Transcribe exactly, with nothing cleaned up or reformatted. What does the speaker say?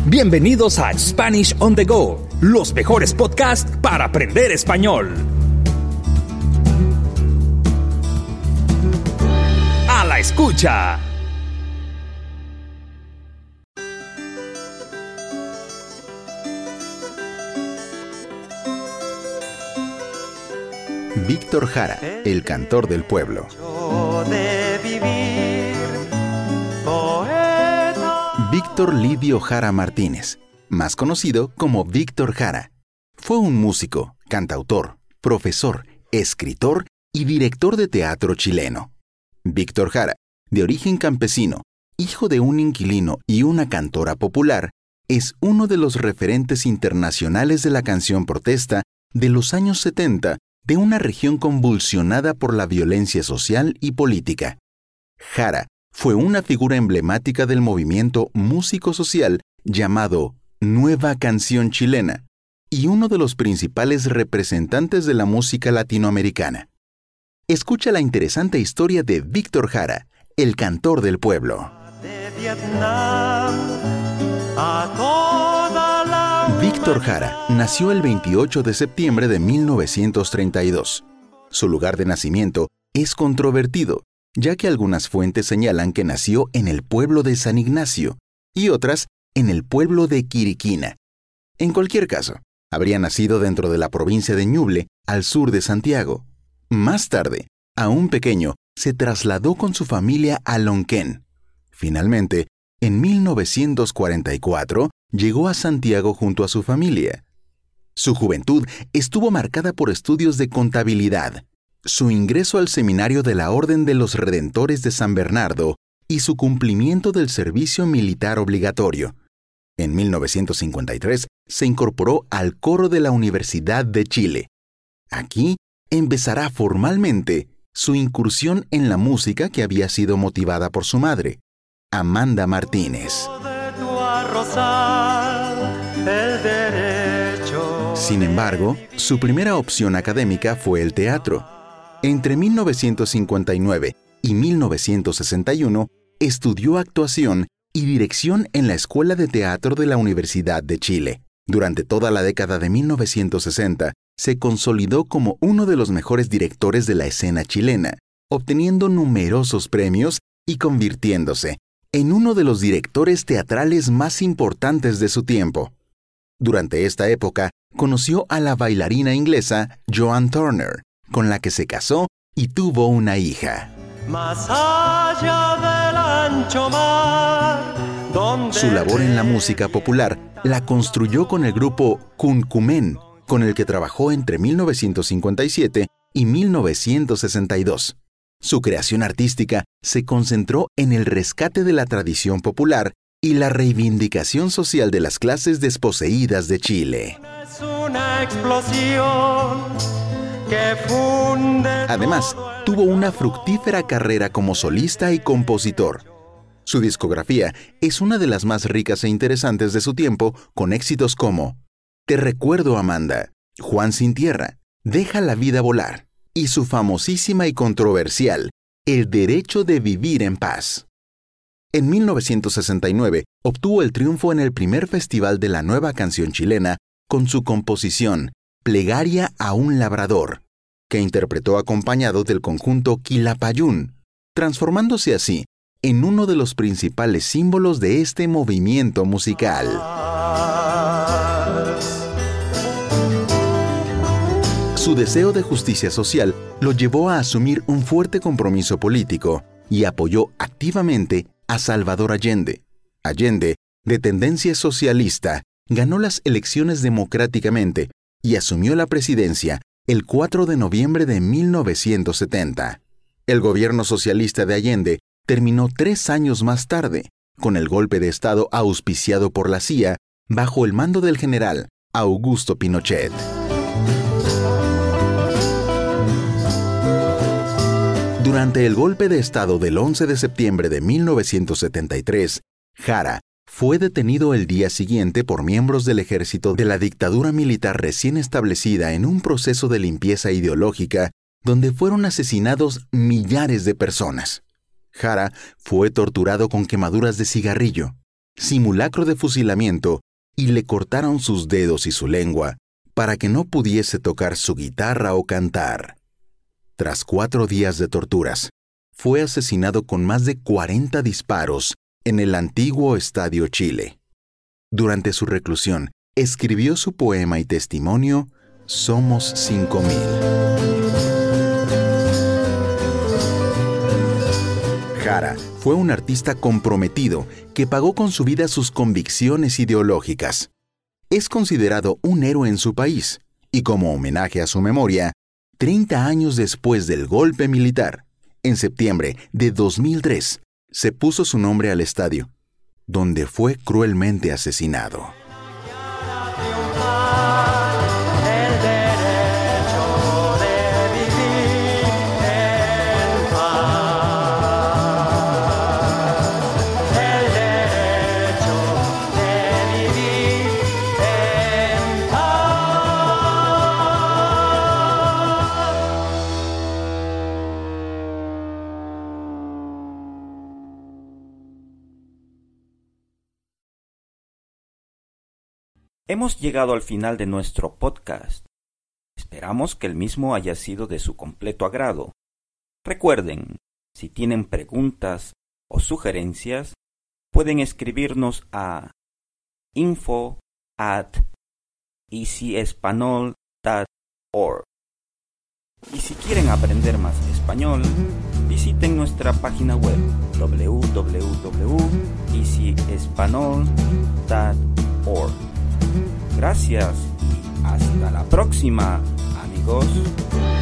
Bienvenidos a Spanish on the Go, los mejores podcasts para aprender español. A la escucha. Víctor Jara, el cantor del pueblo. Víctor Lidio Jara Martínez, más conocido como Víctor Jara, fue un músico, cantautor, profesor, escritor y director de teatro chileno. Víctor Jara, de origen campesino, hijo de un inquilino y una cantora popular, es uno de los referentes internacionales de la canción protesta de los años setenta de una región convulsionada por la violencia social y política. Jara fue una figura emblemática del movimiento músico-social llamado Nueva Canción Chilena y uno de los principales representantes de la música latinoamericana. Escucha la interesante historia de Víctor Jara, el cantor del pueblo. Víctor Jara nació el veintiocho de septiembre de mil novecientos treinta y dos. Su lugar de nacimiento es controvertido, ya que algunas fuentes señalan que nació en el pueblo de San Ignacio y otras en el pueblo de Quiriquina. En cualquier caso, habría nacido dentro de la provincia de Ñuble, al sur de Santiago. Más tarde, aún pequeño, se trasladó con su familia a Lonquén. Finalmente, en mil novecientos cuarenta y cuatro, llegó a Santiago junto a su familia. Su juventud estuvo marcada por estudios de contabilidad, su ingreso al seminario de la Orden de los Redentores de San Bernardo y su cumplimiento del servicio militar obligatorio. En mil novecientos cincuenta y tres se incorporó al coro de la Universidad de Chile. Aquí empezará formalmente su incursión en la música que había sido motivada por su madre, Amanda Martínez. Sin embargo, su primera opción académica fue el teatro. Entre mil novecientos cincuenta y nueve y mil novecientos sesenta y uno, estudió actuación y dirección en la Escuela de Teatro de la Universidad de Chile. Durante toda la década de mil novecientos sesenta, se consolidó como uno de los mejores directores de la escena chilena, obteniendo numerosos premios y convirtiéndose en uno de los directores teatrales más importantes de su tiempo. Durante esta época, conoció a la bailarina inglesa Joan Turner, con la que se casó y tuvo una hija. Más allá del ancho mar, donde su labor en la música popular la construyó con el grupo Cuncumen, con el que trabajó entre mil novecientos cincuenta y siete y mil novecientos sesenta y dos. Su creación artística se concentró en el rescate de la tradición popular y la reivindicación social de las clases desposeídas de Chile. Es una explosión que funde. Además, tuvo una fructífera carrera como solista y compositor. Su discografía es una de las más ricas e interesantes de su tiempo, con éxitos como Te recuerdo, Amanda, Juan sin tierra, Deja la vida volar y su famosísima y controversial El derecho de vivir en paz. En mil novecientos sesenta y nueve obtuvo el triunfo en el primer Festival de la Nueva Canción Chilena con su composición Plegaria a un labrador, que interpretó acompañado del conjunto Quilapayún, transformándose así en uno de los principales símbolos de este movimiento musical. Su deseo de justicia social lo llevó a asumir un fuerte compromiso político y apoyó activamente a Salvador Allende. Allende, de tendencia socialista, ganó las elecciones democráticamente y asumió la presidencia el cuatro de noviembre de mil novecientos setenta. El gobierno socialista de Allende terminó tres años más tarde, con el golpe de Estado auspiciado por la C I A bajo el mando del general Augusto Pinochet. Durante el golpe de Estado del once de septiembre de mil novecientos setenta y tres, Jara fue detenido el día siguiente por miembros del ejército de la dictadura militar recién establecida en un proceso de limpieza ideológica donde fueron asesinados millares de personas. Jara fue torturado con quemaduras de cigarrillo. simulacro de fusilamiento y le cortaron sus dedos y su lengua para que no pudiese tocar su guitarra o cantar. Tras cuatro días de torturas, fue asesinado con más de cuarenta disparos en el antiguo Estadio Chile. Durante su reclusión, escribió su poema y testimonio Somos cinco mil. Jara fue un artista comprometido que pagó con su vida sus convicciones ideológicas. Es considerado un héroe en su país y, como homenaje a su memoria, treinta años después del golpe militar, en septiembre de dos mil tres, se puso su nombre al estadio, donde fue cruelmente asesinado. Hemos llegado al final de nuestro podcast. Esperamos que el mismo haya sido de su completo agrado. Recuerden, si tienen preguntas o sugerencias, pueden escribirnos a info at easyespanol punto org. Y si quieren aprender más español, visiten nuestra página web doble u doble u doble u punto easy espanol punto org. Gracias y hasta la próxima, amigos.